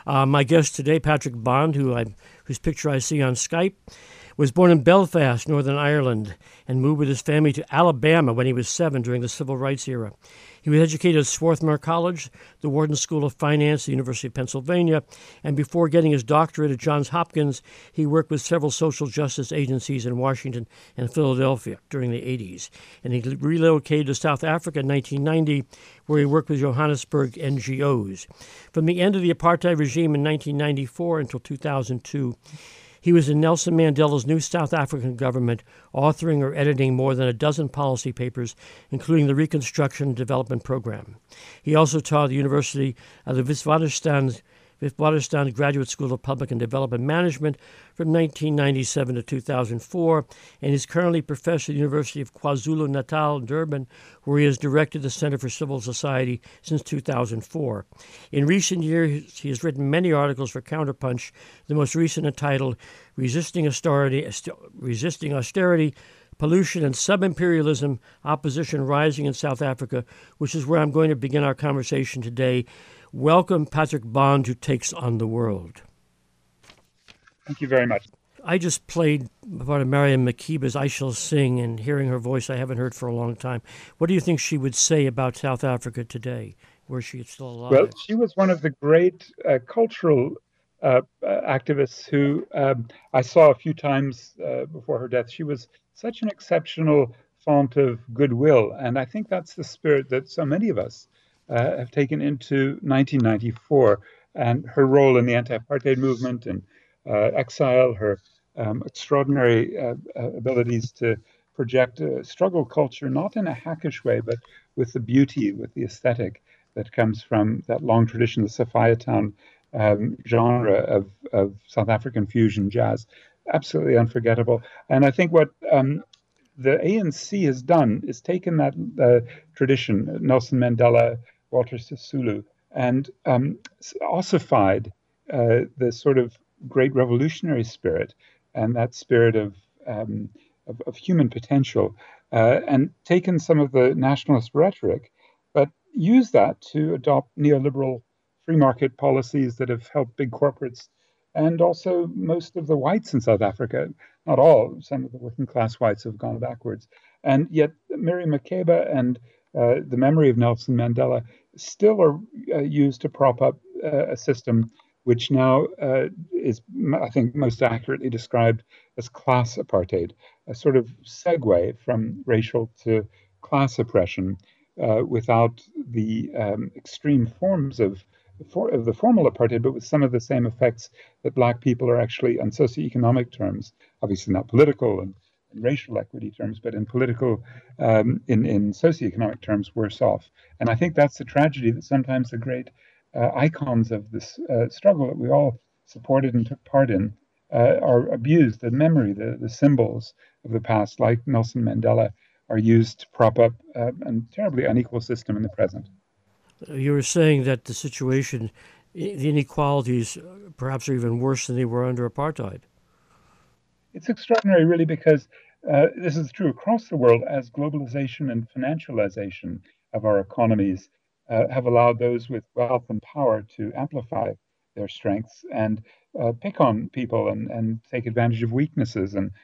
My guest today, Patrick Bond, whose picture I see on Skype, was born in Belfast, Northern Ireland, and moved with his family to Alabama when he was 7 during the Civil Rights era. He was educated at Swarthmore College, the Wharton School of Finance, the University of Pennsylvania, and before getting his doctorate at Johns Hopkins, he worked with several social justice agencies in Washington and Philadelphia during the 80s. And he relocated to South Africa in 1990, where he worked with Johannesburg NGOs. From the end of the apartheid regime in 1994 until 2002, he was in Nelson Mandela's new South African government, authoring or editing more than a dozen policy papers, including the Reconstruction and Development Program. He also taught at the University of the Witwatersrand Graduate School of Public and Development Management from 1997 to 2004, and is currently professor at the University of KwaZulu-Natal in Durban, where he has directed the Center for Civil Society since 2004. In recent years, he has written many articles for Counterpunch, the most recent entitled Resisting Austerity, Pollution and Sub-Imperialism, Opposition Rising in South Africa, which is where I'm going to begin our conversation today. Welcome, Patrick Bond, who takes on the world. Thank you very much. I just played part of Mariam Makiba's I Shall Sing, and hearing her voice I haven't heard for a long time. What do you think she would say about South Africa today, were she still alive? Well, she was one of the great cultural activists who I saw a few times before her death. She was such an exceptional font of goodwill, and I think that's the spirit that so many of us have taken into 1994, and her role in the anti-apartheid movement and exile, her extraordinary abilities to project a struggle culture, not in a hackish way, but with the beauty, with the aesthetic that comes from that long tradition, the Sophiatown genre of South African fusion jazz. Absolutely unforgettable. And I think what the ANC has done is taken that tradition, Nelson Mandela, Walter Sisulu, and ossified the sort of great revolutionary spirit and that spirit of human potential, and taken some of the nationalist rhetoric, but used that to adopt neoliberal free market policies that have helped big corporates and also most of the whites in South Africa. Not all, some of the working class whites have gone backwards. And yet Miriam Makeba and the memory of Nelson Mandela still are used to prop up a system which now is, I think, most accurately described as class apartheid, a sort of segue from racial to class oppression without the extreme forms of the formal apartheid, but with some of the same effects that Black people are actually, on socioeconomic terms, obviously not political and racial equity terms, but in political, in socioeconomic terms, worse off. And I think that's the tragedy, that sometimes the great icons of this struggle that we all supported and took part in are abused. The memory, the symbols of the past, like Nelson Mandela, are used to prop up a terribly unequal system in the present. You were saying that the situation, the inequalities, perhaps are even worse than they were under apartheid. It's extraordinary, really, because this is true across the world as globalization and financialization of our economies have allowed those with wealth and power to amplify their strengths and pick on people and take advantage of weaknesses and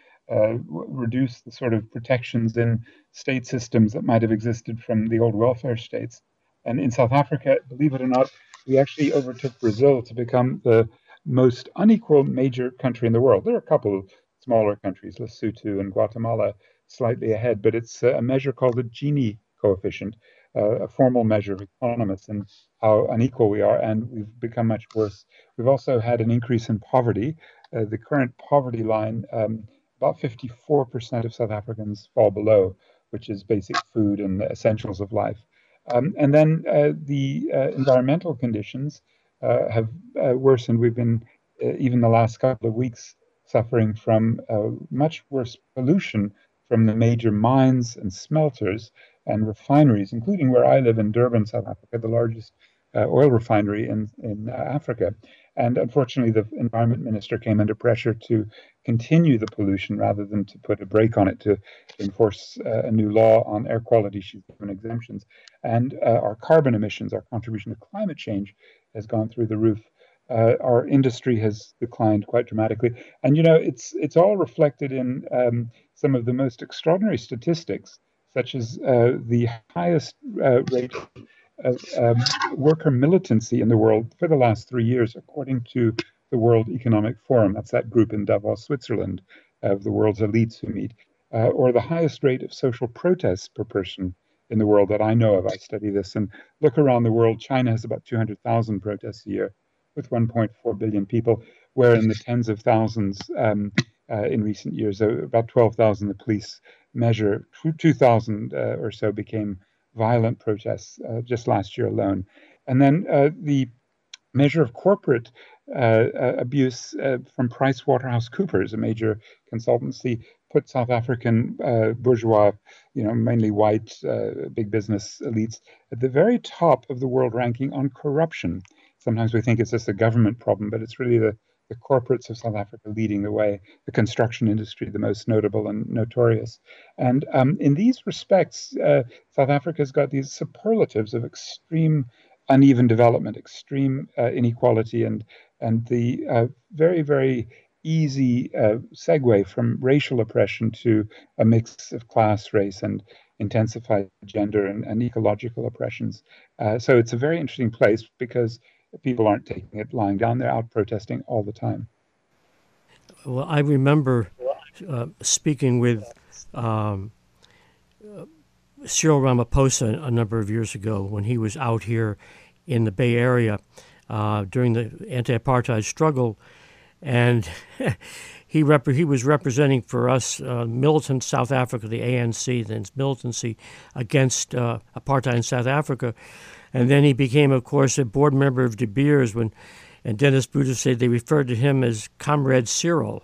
reduce the sort of protections in state systems that might have existed from the old welfare states. And in South Africa, believe it or not, we actually overtook Brazil to become the most unequal major country in the world. There are a couple of smaller countries, Lesotho and Guatemala, slightly ahead, but it's a measure called the Gini coefficient, a formal measure of economists and how unequal we are, and we've become much worse. We've also had an increase in poverty. The current poverty line, about 54% of South Africans fall below, which is basic food and the essentials of life. And then the environmental conditions have worsened. We've been, even the last couple of weeks, suffering from much worse pollution from the major mines and smelters and refineries, including where I live in Durban, South Africa, the largest oil refinery in Africa. And unfortunately, the environment minister came under pressure to continue the pollution rather than to put a brake on it, to enforce a new law on air quality. She's given exemptions. And our carbon emissions, our contribution to climate change, has gone through the roof. our industry has declined quite dramatically. And it's all reflected in some of the most extraordinary statistics, such as the highest rate of worker militancy in the world for the last 3 years, according to the World Economic Forum. That's that group in Davos, Switzerland, of the world's elites who meet, or the highest rate of social protests per person in the world that I know of. I study this and look around the world. China has about 200,000 protests a year with 1.4 billion people, where in the tens of thousands in recent years, about 12,000 the police measure, 2,000 or so became violent protests just last year alone. And then the measure of corporate abuse from PricewaterhouseCoopers, a major consultancy, put South African bourgeois, mainly white big business elites, at the very top of the world ranking on corruption. Sometimes we think it's just a government problem, but it's really the corporates of South Africa leading the way, the construction industry, the most notable and notorious. And in these respects, South Africa's got these superlatives of extreme uneven development, extreme inequality, and the very, very easy segue from racial oppression to a mix of class, race, and intensified gender and ecological oppressions. So it's a very interesting place because people aren't taking it lying down. They're out protesting all the time. Well, I remember speaking with Cyril Ramaphosa a number of years ago when he was out here in the Bay Area during the anti-apartheid struggle, and he was representing for us militant South Africa, the ANC, then militancy against apartheid in South Africa, and then he became, of course, a board member of De Beers and Dennis Brutus said they referred to him as Comrade Cyril.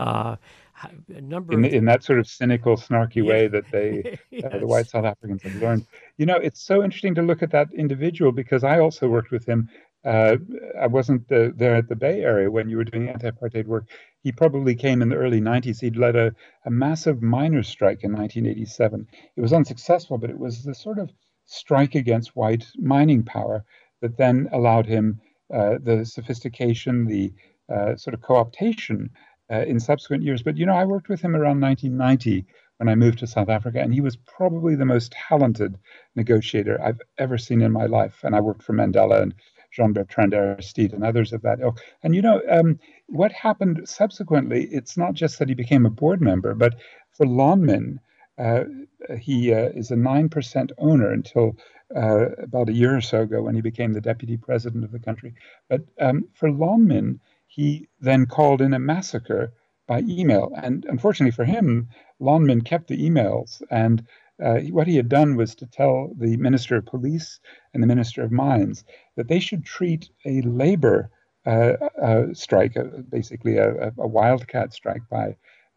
In that sort of cynical, snarky Yeah. way that the white Yes. South Africans have learned. It's so interesting to look at that individual because I also worked with him. I wasn't there at the Bay Area when you were doing anti-apartheid work. He probably came in the early 90s. He'd led a massive miners' strike in 1987. It was unsuccessful, but it was the sort of strike against white mining power that then allowed him the sophistication, the sort of co-optation in subsequent years. But I worked with him around 1990 when I moved to South Africa, and he was probably the most talented negotiator I've ever seen in my life. And I worked for Mandela and Jean-Bertrand Aristide and others of that ilk. And what happened subsequently, it's not just that he became a board member, but for Lonmin, he is a 9% owner until about a year or so ago when he became the deputy president of the country. But for Lonmin, he then called in a massacre by email. And unfortunately for him, Lonmin kept the emails. And what he had done was to tell the Minister of Police and the Minister of Mines that they should treat a labor strike, basically a wildcat strike by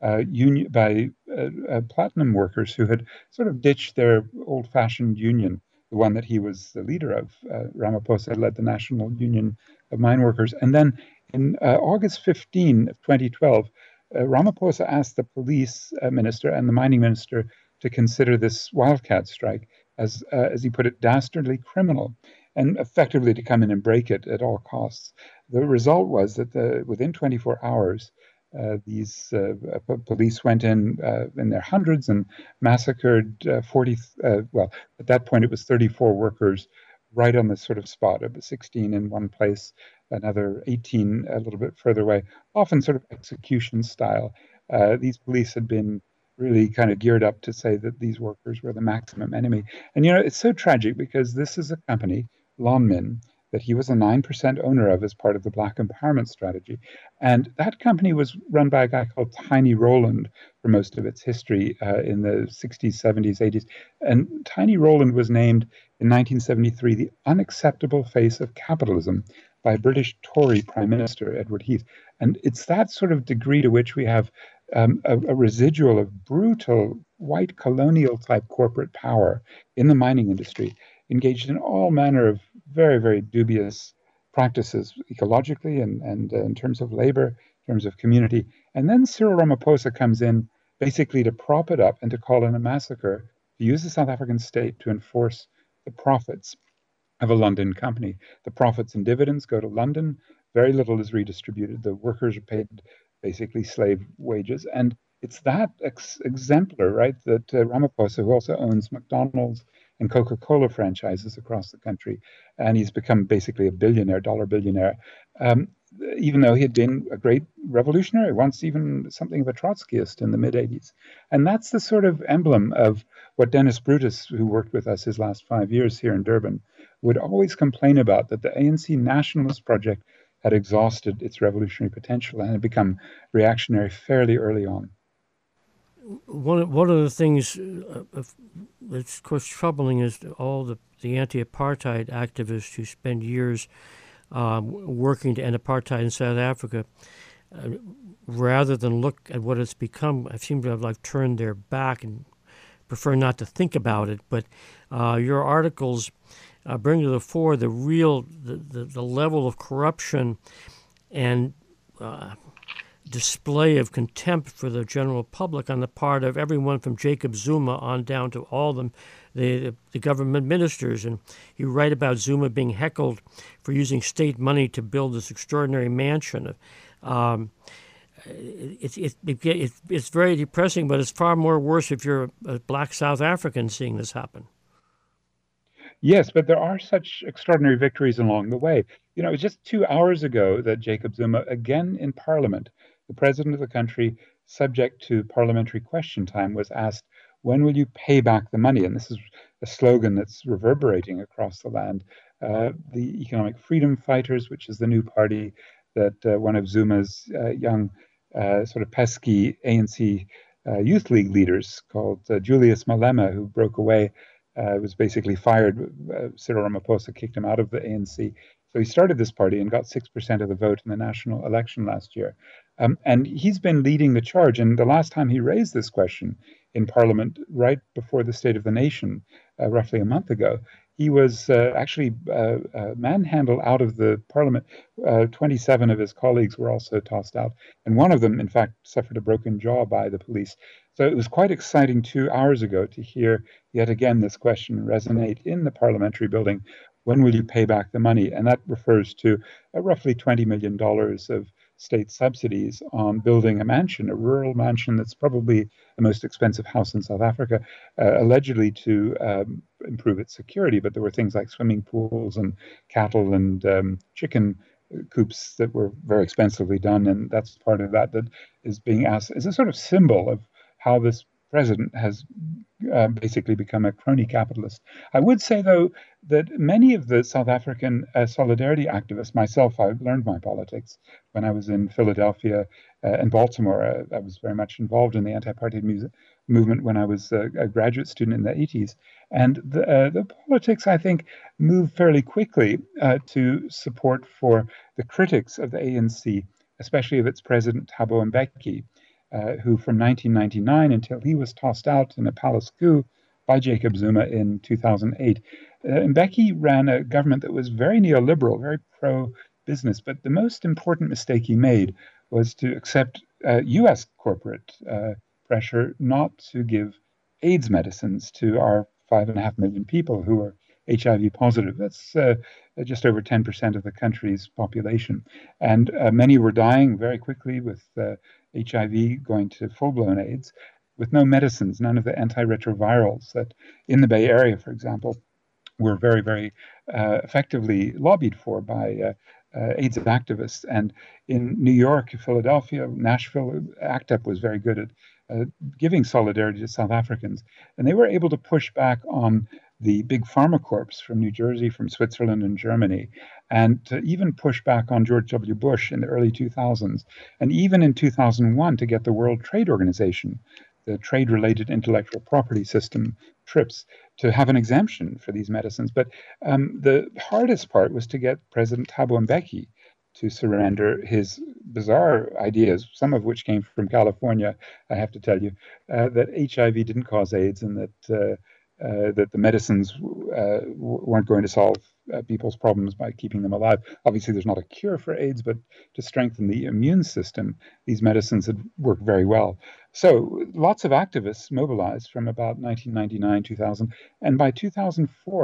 platinum workers who had sort of ditched their old-fashioned union, the one that he was the leader of. Ramaphosa led the National Union of Mine Workers. And then in August 15 of 2012, Ramaphosa asked the police minister and the mining minister to consider this wildcat strike as he put it, dastardly criminal, and effectively to come in and break it at all costs. The result was that within 24 hours, these police went in their hundreds and massacred 40, well, at that point it was 34 workers right on the sort of spot. It was 16 in one place, another 18 a little bit further away, often sort of execution style. These police had been really kind of geared up to say that these workers were the maximum enemy. And it's so tragic because this is a company, Lonmin, that he was a 9% owner of as part of the Black Empowerment Strategy. And that company was run by a guy called Tiny Rowland for most of its history in the 60s, 70s, 80s. And Tiny Rowland was named in 1973 the unacceptable face of capitalism by British Tory Prime Minister Edward Heath. And it's that sort of degree to which we have a residual of brutal white colonial type corporate power in the mining industry, engaged in all manner of very, very dubious practices ecologically and in terms of labor, in terms of community. And then Cyril Ramaphosa comes in basically to prop it up and to call in a massacre, to use the South African state to enforce the profits of a London company. The profits and dividends go to London. Very little is redistributed. The workers are paid basically slave wages. And it's that exemplar, right, that Ramaphosa, who also owns McDonald's and Coca-Cola franchises across the country, and he's become basically a billionaire, dollar billionaire, um, even though he had been a great revolutionary, once even something of a Trotskyist in the mid 80s. And that's the sort of emblem of what Dennis Brutus, who worked with us his last 5 years here in Durban, would always complain about, that the ANC nationalist project had exhausted its revolutionary potential and had become reactionary fairly early on. One of the things that's of course troubling is all the anti-apartheid activists who spend years working to end apartheid in South Africa, uh, rather than look at what it's become, I seem to have like turned their back and prefer not to think about it. But your articles bring to the fore the level of corruption and display of contempt for the general public on the part of everyone from Jacob Zuma on down to all the government ministers. And you write about Zuma being heckled for using state money to build this extraordinary mansion. Um, it's very depressing, but it's far more worse if you're a black South African seeing this happen. Yes, but there are such extraordinary victories along the way. You know, it was just 2 hours ago that Jacob Zuma, again in Parliament, the president of the country, subject to parliamentary question time, was asked, when will you pay back the money? And this is a slogan that's reverberating across the land. The Economic Freedom Fighters, which is the new party that one of Zuma's young, sort of pesky ANC youth league leaders called Julius Malema, who broke away, was basically fired. Cyril Ramaphosa kicked him out of the ANC. So he started this party and got 6% of the vote in the national election last year. And he's been leading the charge. And the last time he raised this question in Parliament, right before the State of the Nation, roughly a month ago, he was actually manhandled out of the Parliament. 27 of his colleagues were also tossed out. And one of them, in fact, suffered a broken jaw by the police. So it was quite exciting 2 hours ago to hear yet again this question resonate in the parliamentary building. When will you pay back the money? And that refers to roughly $20 million of state subsidies on building a mansion, a rural mansion that's probably the most expensive house in South Africa, allegedly to improve its security. But there were things like swimming pools and cattle and chicken coops that were very expensively done. And that's part of that is being asked as a sort of symbol of how this president has basically become a crony capitalist. I would say, though, that many of the South African solidarity activists, myself, I learned my politics when I was in Philadelphia and Baltimore. I was very much involved in the anti-apartheid movement when I was a graduate student in the 80s. And the politics, I think, moved fairly quickly to support for the critics of the ANC, especially of its president, Thabo Mbeki, who from 1999 until he was tossed out in a palace coup by Jacob Zuma in 2008, Mbeki ran a government that was very neoliberal, very pro-business. But the most important mistake he made was to accept U.S. corporate pressure not to give AIDS medicines to our 5.5 million people who are HIV positive. That's just over 10% of the country's population. And many were dying very quickly with HIV going to full-blown AIDS with no medicines, none of the antiretrovirals that in the Bay Area, for example, were very, very effectively lobbied for by AIDS activists. And in New York, Philadelphia, Nashville, ACT UP was very good at giving solidarity to South Africans. And they were able to push back on the big pharma corps from New Jersey, from Switzerland and Germany, and to even push back on George W. Bush in the early 2000s, and even in 2001 to get the World Trade Organization, the trade-related intellectual property system, TRIPS, to have an exemption for these medicines. But the hardest part was to get President Thabo Mbeki to surrender his bizarre ideas, some of which came from California, I have to tell you, that HIV didn't cause AIDS and that the medicines weren't going to solve people's problems by keeping them alive. Obviously, there's not a cure for AIDS, but to strengthen the immune system, these medicines had worked very well. So lots of activists mobilized from about 1999, 2000, and by 2004,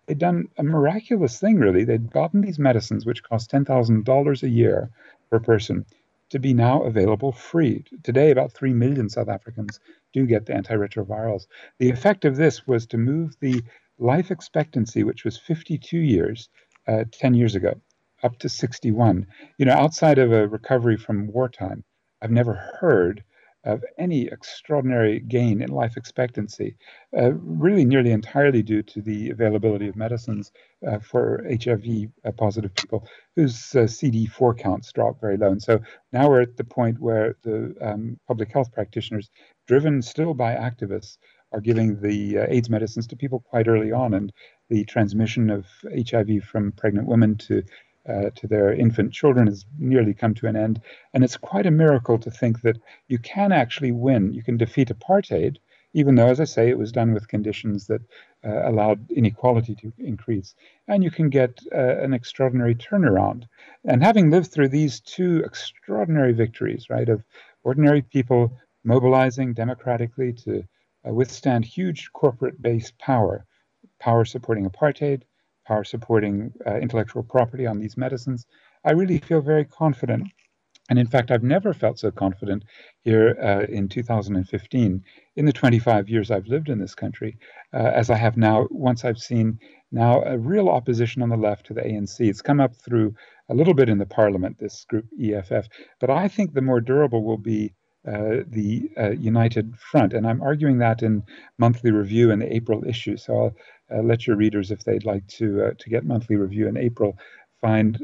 they'd done a miraculous thing, really. They'd gotten these medicines, which cost $10,000 a year per person, to be now available free. Today, about 3 million South Africans do get the antiretrovirals. The effect of this was to move the life expectancy, which was 52 years 10 years ago, up to 61. Outside of a recovery from wartime, I've never heard of any extraordinary gain in life expectancy, really nearly entirely due to the availability of medicines for HIV positive people whose CD4 counts drop very low. And so now we're at the point where the public health practitioners, driven still by activists, are giving the AIDS medicines to people quite early on, and the transmission of HIV from pregnant women to their infant children has nearly come to an end. And it's quite a miracle to think that you can actually win. You can defeat apartheid, even though, as I say, it was done with conditions that allowed inequality to increase. And you can get an extraordinary turnaround. And having lived through these two extraordinary victories, right, of ordinary people mobilizing democratically to withstand huge corporate-based power supporting apartheid, power supporting intellectual property on these medicines, I really feel very confident. And in fact, I've never felt so confident here in 2015, in the 25 years I've lived in this country, as I have now, once I've seen now a real opposition on the left to the ANC. It's come up through a little bit in the parliament, this group EFF, but I think the more durable will be the United Front. And I'm arguing that in Monthly Review in the April issue. So I'll let your readers, if they'd like to get Monthly Review in April, find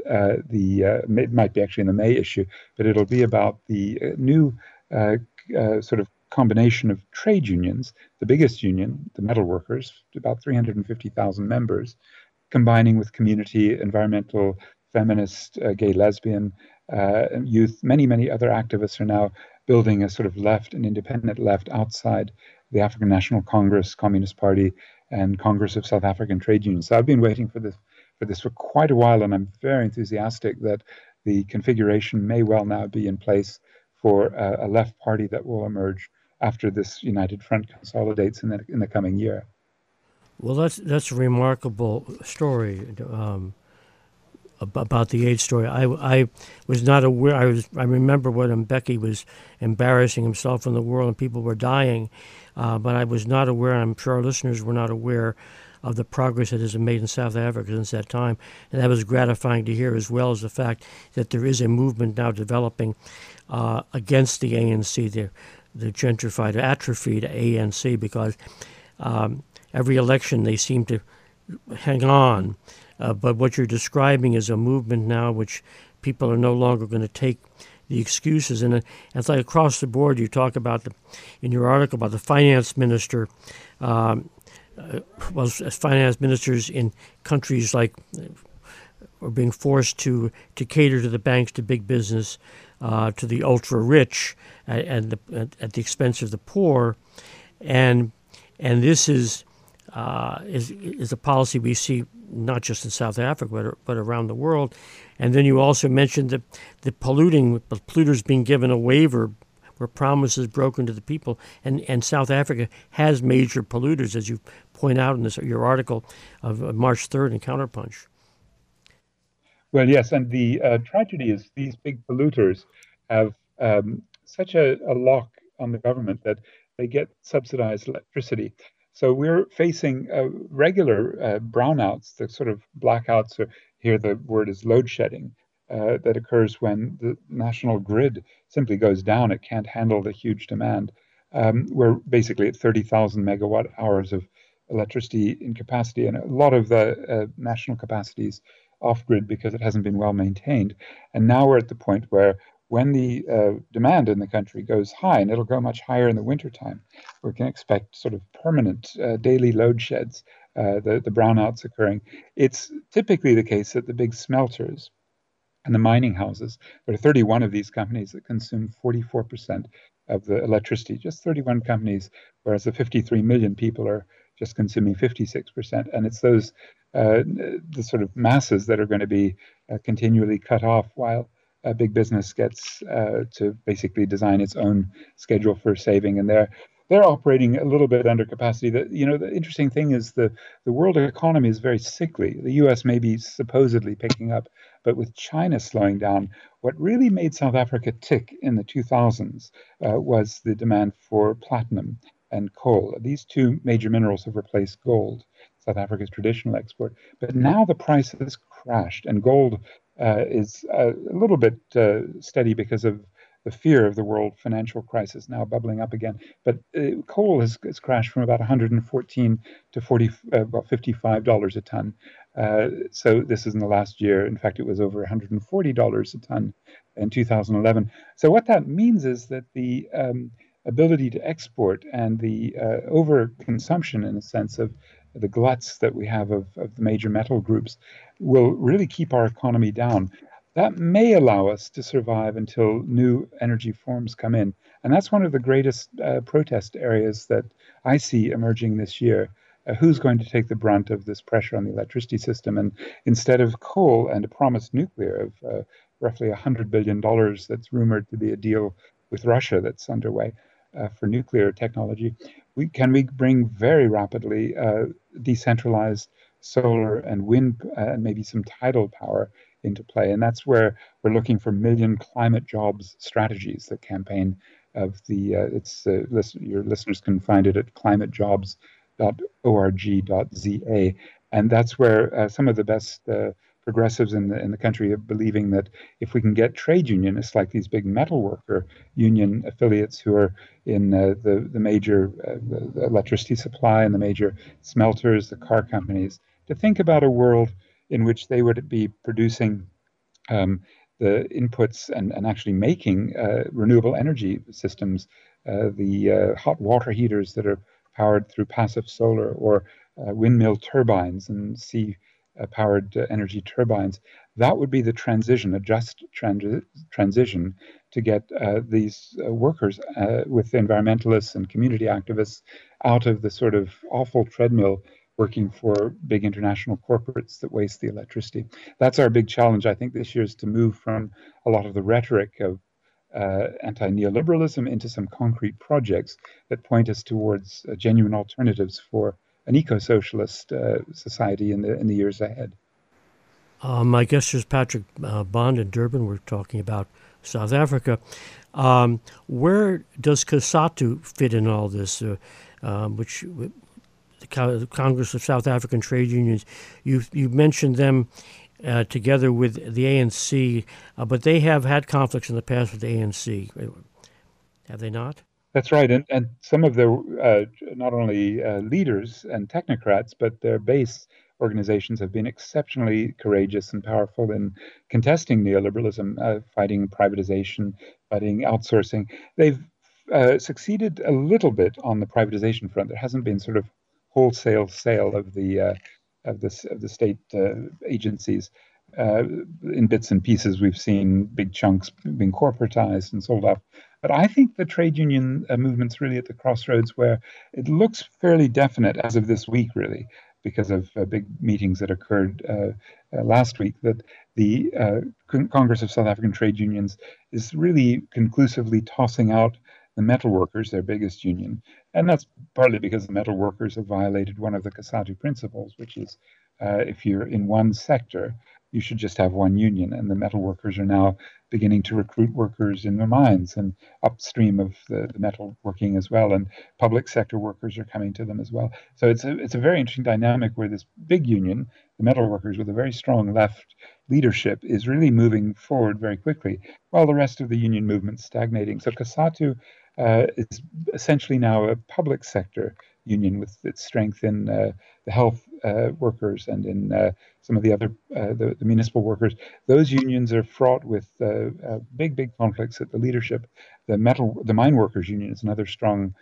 it might be actually in the May issue, but it'll be about the new sort of combination of trade unions, the biggest union, the metal workers, about 350,000 members, combining with community, environmental, feminist, gay, lesbian, youth. Many other activists are now building a sort of left, an independent left outside the African National Congress, Communist Party, and Congress of South African Trade Unions. So I've been waiting for this for quite a while, and I'm very enthusiastic that the configuration may well now be in place for a left party that will emerge after this United Front consolidates in the coming year. Well, that's a remarkable story about the AIDS story. I was not aware. I remember when Mbeki was embarrassing himself in the world and people were dying, but I was not aware. I'm sure our listeners were not aware of the progress that has been made in South Africa since that time. And that was gratifying to hear, as well as the fact that there is a movement now developing against the ANC, the gentrified, atrophied ANC, because every election they seem to hang on. But what you're describing is a movement now which people are no longer going to take the excuses. And it's like across the board, you talk about, in your article, about the finance minister, as finance ministers in countries like are being forced to cater to the banks, to big business, to the ultra rich, at the expense of the poor, and this is a policy we see not just in South Africa but around the world. And then you also mentioned the polluters being given a waiver where promises broken to the people, and South Africa has major polluters, as you point out in your article of March 3rd in Counterpunch. Well, yes, and the tragedy is these big polluters have such a lock on the government that they get subsidized electricity. So we're facing regular brownouts, the sort of blackouts, or here the word is load shedding, that occurs when the national grid simply goes down. It can't handle the huge demand. We're basically at 30,000 megawatt hours of electricity in capacity, and a lot of the national capacities off grid because it hasn't been well maintained. And now we're at the point where when the demand in the country goes high, and it'll go much higher in the wintertime, we can expect sort of permanent daily load sheds, the brownouts occurring. It's typically the case that the big smelters and the mining houses, there are 31 of these companies that consume 44% of the electricity, just 31 companies, whereas the 53 million people are just consuming 56%. And it's those, the sort of masses that are going to be continually cut off while big business gets to basically design its own schedule for saving. And they're they're operating a little bit under capacity. The interesting thing is the world economy is very sickly. The U.S. may be supposedly picking up, but with China slowing down, what really made South Africa tick in the 2000s was the demand for platinum and coal. These two major minerals have replaced gold, South Africa's traditional export. But now the price has crashed, and gold is a little bit steady because of the fear of the world financial crisis now bubbling up again. But coal has crashed from about 114 to about $55 a ton. So this is in the last year. In fact, it was over $140 a ton in 2011. So what that means is that the ability to export and the overconsumption, in a sense, of the gluts that we have of the major metal groups will really keep our economy down. That may allow us to survive until new energy forms come in. And that's one of the greatest protest areas that I see emerging this year. Who's going to take the brunt of this pressure on the electricity system? And instead of coal and a promised nuclear of roughly $100 billion that's rumored to be a deal with Russia that's underway for nuclear technology, can we bring very rapidly decentralized solar and wind and maybe some tidal power into play? And that's where we're looking for million climate jobs strategies. The campaign of the your listeners can find it at climatejobs.org.za, and that's where some of the best progressives in the country are believing that if we can get trade unionists like these big metal worker union affiliates who are in the major the electricity supply and the major smelters, the car companies, to think about a world in which they would be producing the inputs and actually making renewable energy systems, the hot water heaters that are powered through passive solar, or windmill turbines and sea powered energy turbines. That would be the transition, a just transition to get these workers with environmentalists and community activists out of the sort of awful treadmill working for big international corporates that waste the electricity. That's our big challenge, I think, this year, is to move from a lot of the rhetoric of anti-neoliberalism into some concrete projects that point us towards genuine alternatives for an eco-socialist society in the years ahead. My guest is Patrick Bond in Durban. We're talking about South Africa. Where does COSATU fit in all this, which the Congress of South African Trade Unions? You mentioned them together with the ANC, but they have had conflicts in the past with the ANC. Have they not? That's right, and some of the not only leaders and technocrats, but their base organizations have been exceptionally courageous and powerful in contesting neoliberalism, fighting privatization, fighting outsourcing. They've succeeded a little bit on the privatization front. There hasn't been sort of wholesale sale of the state agencies. In bits and pieces, we've seen big chunks being corporatized and sold off. But I think the trade union movement's really at the crossroads where it looks fairly definite as of this week, really, because of big meetings that occurred last week, that the Congress of South African Trade Unions is really conclusively tossing out the metal workers, their biggest union. And that's partly because the metal workers have violated one of the COSATU principles, which is if you're in one sector, you should just have one union. And the metal workers are now beginning to recruit workers in the mines and upstream of the metal working as well. And public sector workers are coming to them as well. So it's a very interesting dynamic where this big union, the metal workers with a very strong left leadership, is really moving forward very quickly, while the rest of the union movement's stagnating. So COSATU is essentially now a public sector union with its strength in the health workers and in some of the other the municipal workers. Those unions are fraught with big conflicts at the leadership. The mine workers union is another strong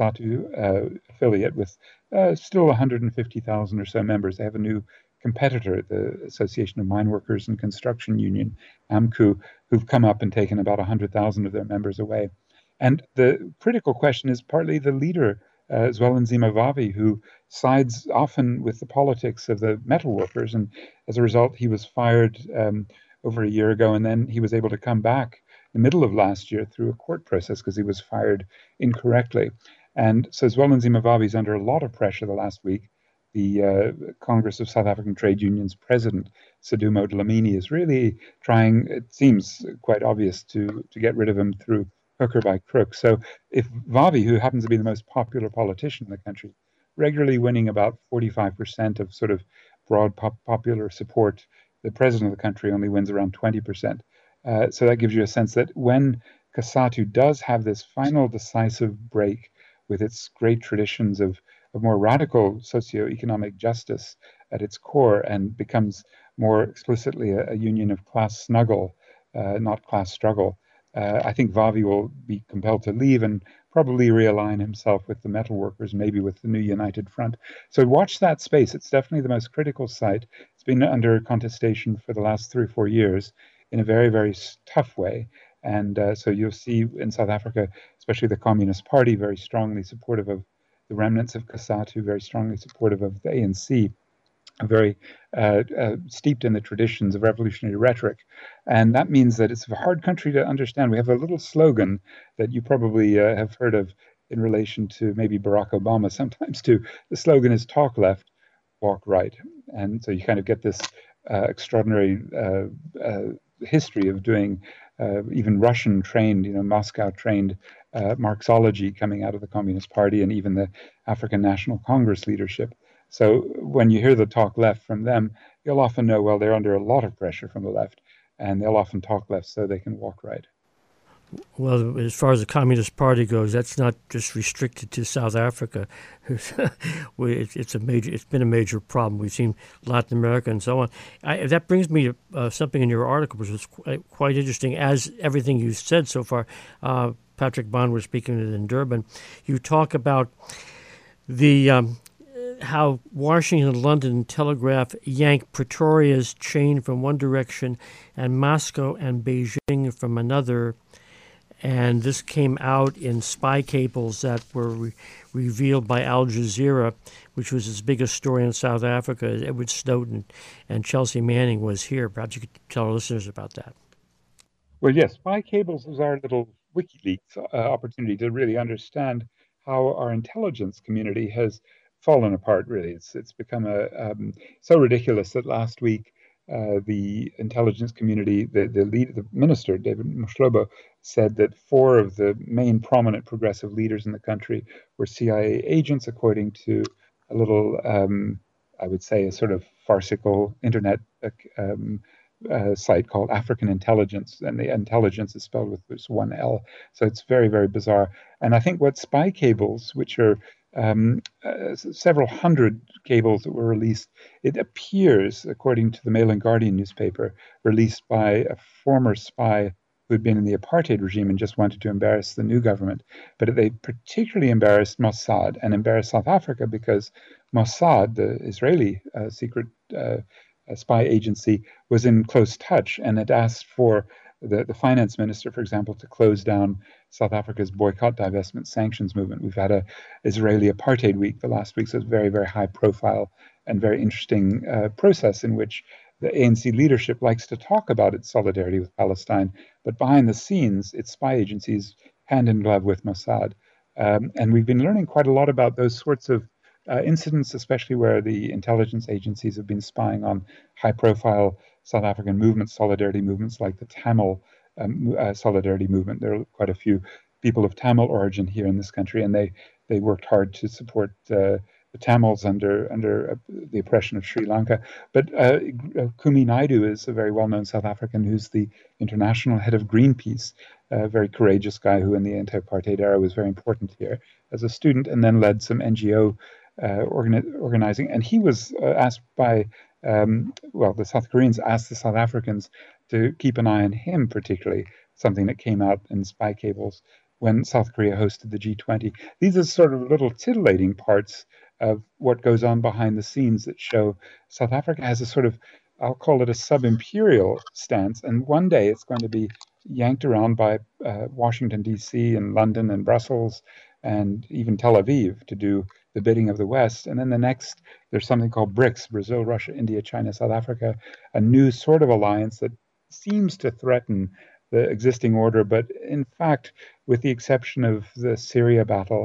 COSATU affiliate with still 150,000 or so members. They have a new competitor, the Association of Mine Workers and Construction Union, AMCU, who've come up and taken about 100,000 of their members away. And the critical question is partly the leader, Zwelinzima Vavi, who sides often with the politics of the metal workers. And as a result, he was fired over a year ago, and then he was able to come back in the middle of last year through a court process because he was fired incorrectly. And so Zwelinzima Zimbabwe is under a lot of pressure the last week. The Congress of South African Trade Unions president, Sadumo Dlamini, is really trying, it seems quite obvious, to get rid of him through hook or by crook. So if Vavi, who happens to be the most popular politician in the country, regularly winning about 45% of sort of broad popular support, the president of the country only wins around 20%. So that gives you a sense that when COSATU does have this final decisive break with its great traditions of more radical socio-economic justice at its core and becomes more explicitly a union of class snuggle, not class struggle, I think Vavi will be compelled to leave and probably realign himself with the metalworkers, maybe with the new United Front. So watch that space. It's definitely the most critical site. It's been under contestation for the last 3 or 4 years in a very, very tough way. And so you'll see in South Africa, especially the Communist Party, very strongly supportive of the remnants of COSATU, very strongly supportive of the ANC, very steeped in the traditions of revolutionary rhetoric. And that means that it's a hard country to understand. We have a little slogan that you probably have heard of in relation to maybe Barack Obama sometimes too. The slogan is talk left, walk right. And so you kind of get this extraordinary history of doing even Russian trained, Moscow trained Marxology coming out of the Communist Party and even the African National Congress leadership. So when you hear the talk left from them, you'll often know, well, they're under a lot of pressure from the left, and they'll often talk left so they can walk right. Well, as far as the Communist Party goes, that's not just restricted to South Africa. It's been a major problem. We've seen Latin America and so on. That brings me to something in your article, which was quite interesting. As everything you said so far, Patrick Bond was speaking in Durban. You talk about the how Washington and London telegraph yanked Pretoria's chain from one direction and Moscow and Beijing from another. And this came out in spy cables that were revealed by Al Jazeera, which was its biggest story in South Africa. Edward Snowden and Chelsea Manning was here. Perhaps you could tell our listeners about that. Well, yes, spy cables was our little WikiLeaks opportunity to really understand how our intelligence community has fallen apart. Really, it's become so ridiculous that last week the intelligence community, the minister David Mashlobo, said that 4 of the main prominent progressive leaders in the country were CIA agents, according to a little, I would say, a sort of farcical internet site called African Intelligence, and the intelligence is spelled with just one L. So it's very, very bizarre. And I think what spy cables, which are several hundred cables that were released, it appears, according to the Mail and Guardian newspaper, released by a former spy who had been in the apartheid regime and just wanted to embarrass the new government. But they particularly embarrassed Mossad and embarrassed South Africa because Mossad, the Israeli secret spy agency, was in close touch and had asked for the finance minister, for example, to close down South Africa's boycott, divestment, sanctions movement. We've had a Israeli apartheid week the last week, so it's very, very high profile and very interesting process in which the ANC leadership likes to talk about its solidarity with Palestine, but behind the scenes, its spy agencies hand in glove with Mossad. And we've been learning quite a lot about those sorts of incidents, especially where the intelligence agencies have been spying on high-profile South African movements, solidarity movements like the Tamil solidarity movement. There are quite a few people of Tamil origin here in this country, and they worked hard to support the Tamils under the oppression of Sri Lanka. But Kumi Naidoo is a very well-known South African who's the international head of Greenpeace, a very courageous guy who in the anti-apartheid era was very important here as a student and then led some NGO organizing. And he was asked by, the South Koreans asked the South Africans to keep an eye on him, particularly, something that came out in spy cables when South Korea hosted the G20. These are sort of little titillating parts of what goes on behind the scenes that show South Africa has a sort of, I'll call it a sub-imperial stance. And one day it's going to be yanked around by Washington, D.C. and London and Brussels and even Tel Aviv to do the bidding of the West. And then the next, there's something called BRICS, Brazil, Russia, India, China, South Africa, a new sort of alliance that seems to threaten the existing order. But in fact, with the exception of the Syria battle,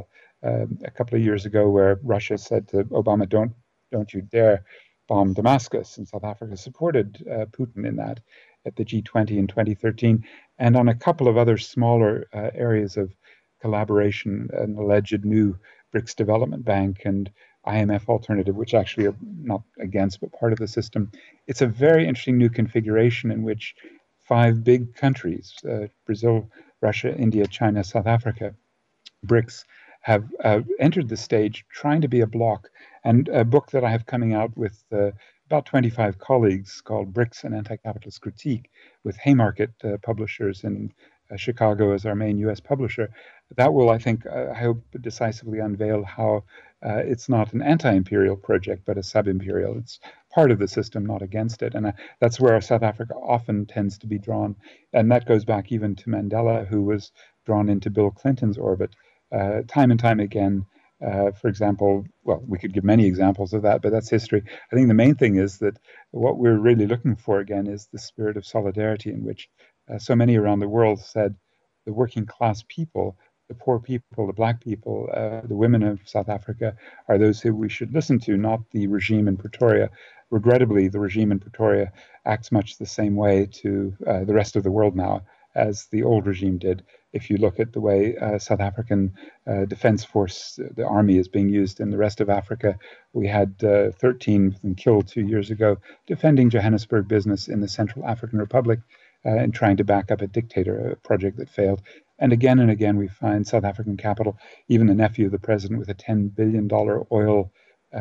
a couple of years ago, where Russia said to Obama, don't you dare bomb Damascus. And South Africa supported Putin in that at the G20 in 2013, and on a couple of other smaller areas of collaboration, an alleged new BRICS Development Bank and IMF alternative, which actually are not against but part of the system. It's a very interesting new configuration in which five big countries, Brazil, Russia, India, China, South Africa, BRICS, have entered the stage trying to be a bloc. And a book that I have coming out with about 25 colleagues called BRICS, an Anti-Capitalist Critique, with Haymarket Publishers in Chicago as our main US publisher, that will, I think, I hope, decisively unveil how it's not an anti-imperial project, but a sub-imperial. It's part of the system, not against it. And that's where South Africa often tends to be drawn. And that goes back even to Mandela, who was drawn into Bill Clinton's orbit time and time again. For example, well, we could give many examples of that, but that's history. I think the main thing is that what we're really looking for again is the spirit of solidarity, in which so many around the world said the working class people, the poor people, the black people, the women of South Africa are those who we should listen to, not the regime in Pretoria. Regrettably, the regime in Pretoria acts much the same way to the rest of the world now as the old regime did. If you look at the way South African Defence Force, the army, is being used in the rest of Africa, we had 13 of them killed 2 years ago defending Johannesburg business in the Central African Republic and trying to back up a dictator, a project that failed. And again, we find South African capital, even the nephew of the president with a $10 billion oil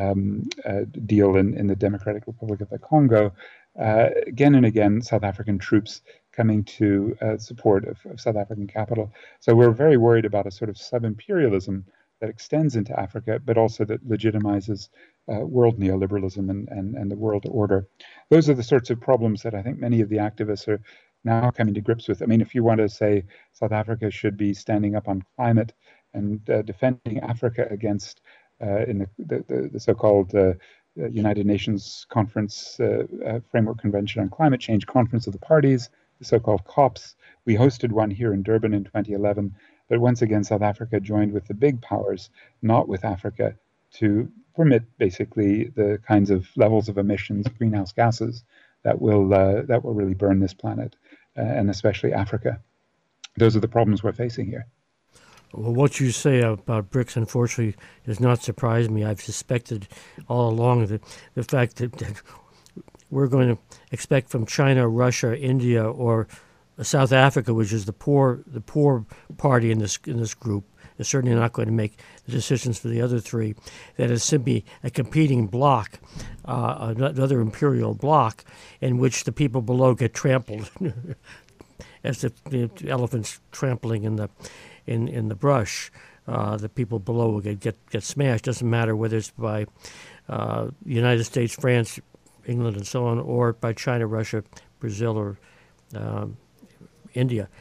deal in the Democratic Republic of the Congo. Again and again, South African troops coming to support of South African capital. So we're very worried about a sort of sub-imperialism that extends into Africa, but also that legitimizes world neoliberalism and the world order. Those are the sorts of problems that I think many of the activists are now coming to grips with. I mean, if you want to say South Africa should be standing up on climate and defending Africa against in the so-called United Nations Conference Framework Convention on Climate Change, Conference of the Parties, the so-called COPs. We hosted one here in Durban in 2011, but once again, South Africa joined with the big powers, not with Africa, to permit basically the kinds of levels of emissions, greenhouse gases, that will really burn this planet, and especially Africa. Those are the problems we're facing here. Well, what you say about BRICS, unfortunately, does not surprise me. I've suspected all along that the fact that we're going to expect from China, Russia, India, or South Africa, which is the poor party in this group, is certainly not going to make the decisions for the other three. That is simply a competing bloc, another imperial bloc, in which the people below get trampled, as the elephants trampling in the brush. The people below will get smashed. Doesn't matter whether it's by the United States, France, England, and so on, or by China, Russia, Brazil, or India.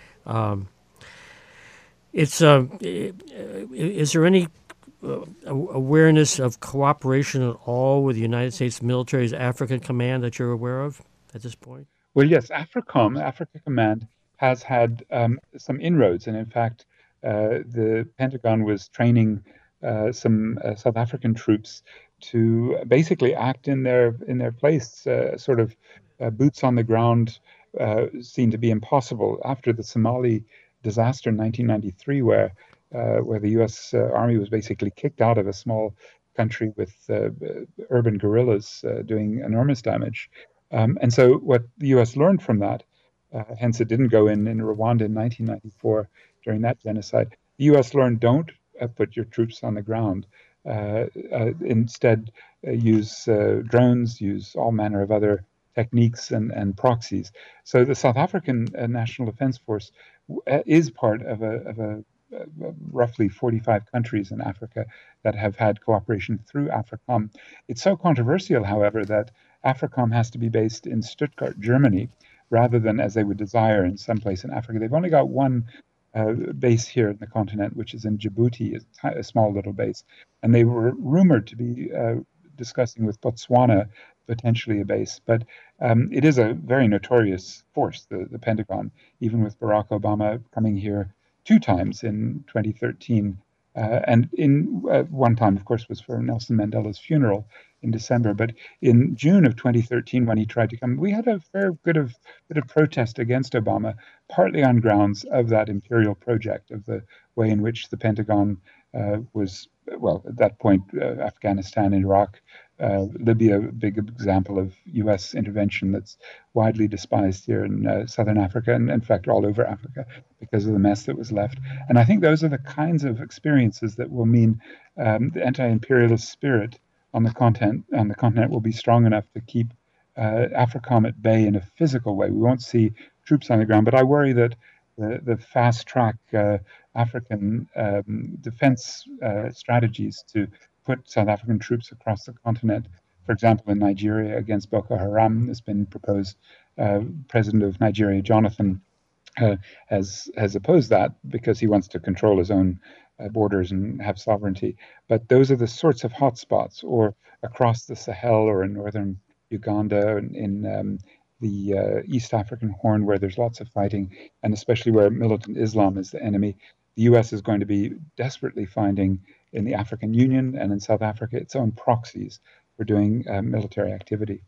Is there any awareness of cooperation at all with the United States military's African Command that you're aware of at this point? Well, yes, AFRICOM, Africa Command, has had some inroads, and in fact, the Pentagon was training some South African troops to basically act in their place, sort of boots on the ground, seemed to be impossible after the Somali disaster in 1993, where the U.S. Army was basically kicked out of a small country with urban guerrillas doing enormous damage. And so what the U.S. learned from that, hence it didn't go in Rwanda in 1994 during that genocide, the U.S. learned, don't put your troops on the ground. Instead, use drones, use all manner of other techniques and proxies. So the South African National Defence Force is part of a roughly 45 countries in Africa that have had cooperation through AFRICOM. It's so controversial, however, that AFRICOM has to be based in Stuttgart, Germany, rather than, as they would desire, in some place in Africa. They've only got one base here in the continent, which is in Djibouti, a small little base. And they were rumored to be discussing with Botswana potentially a base. But it is a very notorious force, the Pentagon, even with Barack Obama coming here 2 times in 2013 And in one time, of course, was for Nelson Mandela's funeral in December. But in June of 2013, when he tried to come, we had a fair bit of protest against Obama, partly on grounds of that imperial project, of the way in which the Pentagon was, well, at that point, Afghanistan, Iraq, Libya, a big example of U.S. intervention that's widely despised here in southern Africa, and in fact all over Africa, because of the mess that was left. And I think those are the kinds of experiences that will mean the anti-imperialist spirit on the continent will be strong enough to keep AFRICOM at bay in a physical way. We won't see troops on the ground, but I worry that the fast track African defense strategies to put South African troops across the continent, for example, in Nigeria against Boko Haram, has been proposed. President of Nigeria, Jonathan, has opposed that because he wants to control his own borders and have sovereignty. But those are the sorts of hotspots, or across the Sahel, or in northern Uganda, in the East African Horn, where there's lots of fighting, and especially where militant Islam is the enemy. The U.S. is going to be desperately finding in the African Union and in South Africa its own proxies for doing military activity.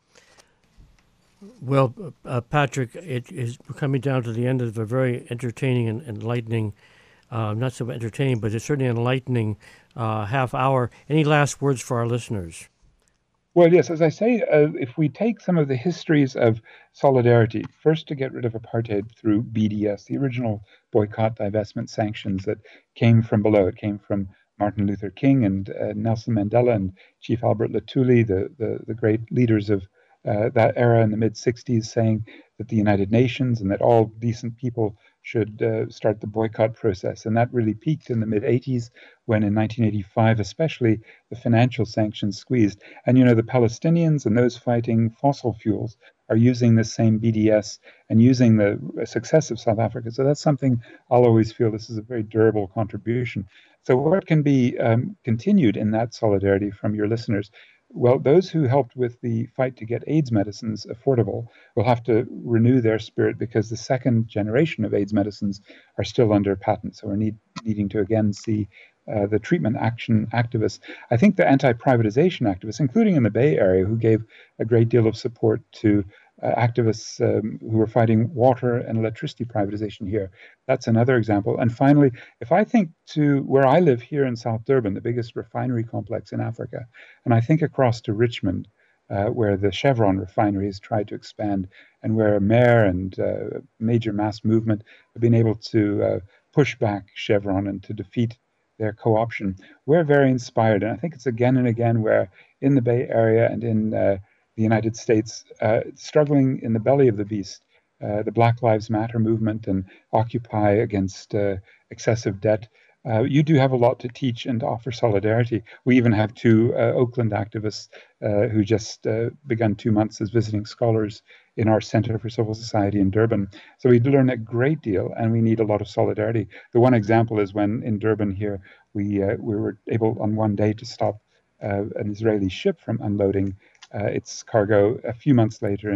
Well, Patrick, it is coming down to the end of a very entertaining and enlightening, not so entertaining, but it's certainly enlightening half hour. Any last words for our listeners? Well, yes, as I say, if we take some of the histories of solidarity, first to get rid of apartheid through BDS, the original boycott, divestment sanctions that came from below. It came from Martin Luther King and Nelson Mandela and Chief Albert Luthuli, the great leaders of that era in the mid-60s, saying that the United Nations and that all decent people should start the boycott process. And that really peaked in the mid-80s, when in 1985 especially, the financial sanctions squeezed. And the Palestinians and those fighting fossil fuels are using the same BDS and using the success of South Africa. So that's something I'll always feel this is a very durable contribution. So what can be continued in that solidarity from your listeners? Well, those who helped with the fight to get AIDS medicines affordable will have to renew their spirit, because the second generation of AIDS medicines are still under patent. So we're needing to again see the treatment action activists. I think the anti-privatization activists, including in the Bay Area, who gave a great deal of support to activists who were fighting water and electricity privatization here. That's another example. And finally, if I think to where I live here in South Durban, the biggest refinery complex in Africa, and I think across to Richmond, where the Chevron refinery has tried to expand, and where a mayor and major mass movement have been able to push back Chevron and to defeat their co-option, we're very inspired. And I think it's again and again where in the Bay Area and in the United States, struggling in the belly of the beast, the Black Lives Matter movement and Occupy against excessive debt, you do have a lot to teach and to offer solidarity. We even have two Oakland activists who just begun 2 months as visiting scholars in our Center for Civil Society in Durban. So we learn a great deal, and we need a lot of solidarity. The one example is when in Durban here, we were able on one day to stop an Israeli ship from unloading its cargo. A few months later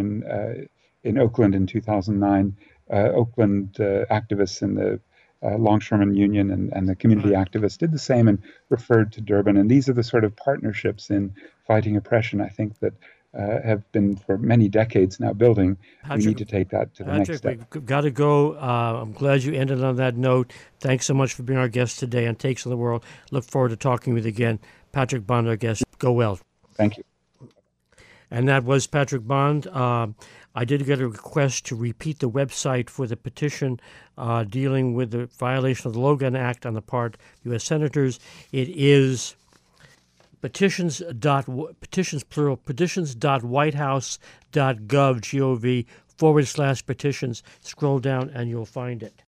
in Oakland in 2009, Oakland activists in the Longshoremen Union and the community activists did the same and referred to Durban. And these are the sort of partnerships in fighting oppression, I think, that have been for many decades now building. Patrick, we need to take that to the next step. We've got to go. I'm glad you ended on that note. Thanks so much for being our guest today on Takes on the World. Look forward to talking with you again. Patrick Bond, our guest. Go well. Thank you. And that was Patrick Bond. I did get a request to repeat the website for the petition dealing with the violation of the Logan Act on the part of U.S. senators. It is petitions.whitehouse.gov, G-O-V, /petitions. Scroll down and you'll find it.